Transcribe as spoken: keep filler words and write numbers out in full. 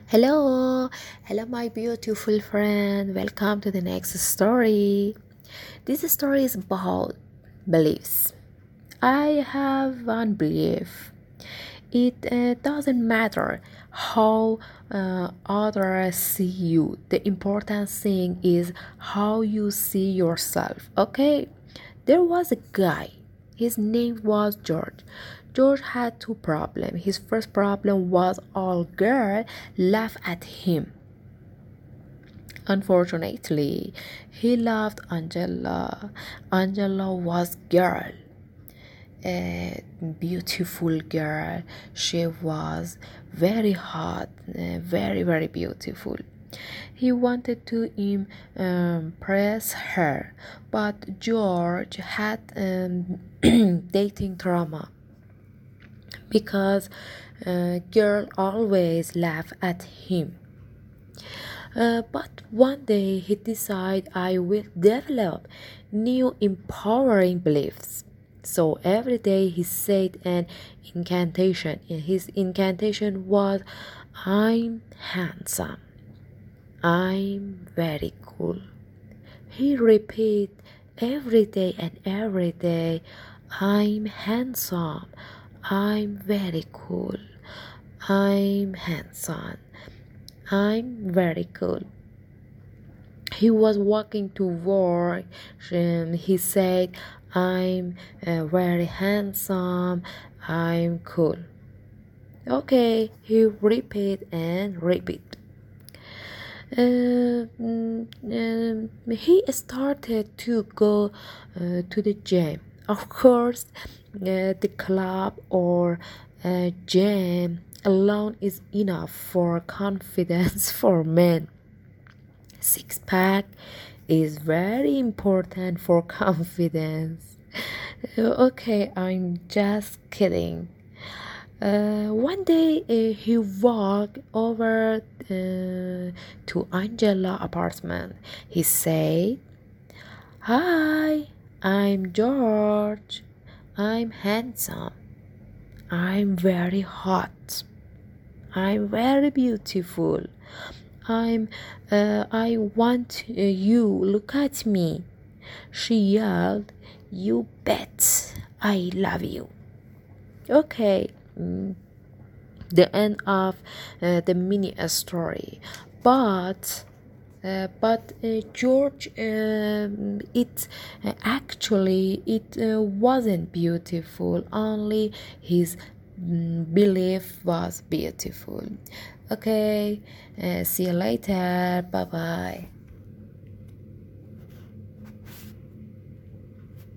Hello, hello, my beautiful friend. Welcome to the next story. This story is about beliefs. I have one belief. It uh, doesn't matter how uh, others see you. The important thing is how you see yourself. Okay? There was a guy. His name was George. George had two problems. His first problem was all girls laugh at him. Unfortunately, he loved Angela. Angela was girl, a beautiful girl. She was very hot, uh, very very beautiful. He wanted to impress her, but George had um, dating trauma because uh, girl always laugh at him. Uh, but one day he decided I will develop new empowering beliefs. So every day he said an incantation, and his incantation was, I'm handsome. I'm very cool. He repeat every day and every day, I'm handsome. I'm very cool. I'm handsome. I'm very cool. He was walking to work. And he said, I'm uh, very handsome. I'm cool. Okay, he repeat and repeat. Uh, mm, um, he started to go uh, to the gym. Of course, uh, the club or uh, gym alone is enough for confidence for men. Six pack is very important for confidence. Uh, okay, I'm just kidding. Uh, one day uh, he walked over uh, to Angela's apartment. He said, Hi, I'm George. I'm handsome. I'm very hot. I'm very beautiful. I'm uh, I want uh, you look at me. She yelled, You bet I love you. Okay. mm, the end of uh, the mini story, but uh, but uh, George, um, it uh, actually it uh, wasn't beautiful. Only his mm, belief was beautiful. Okay, uh, see you later. Bye bye.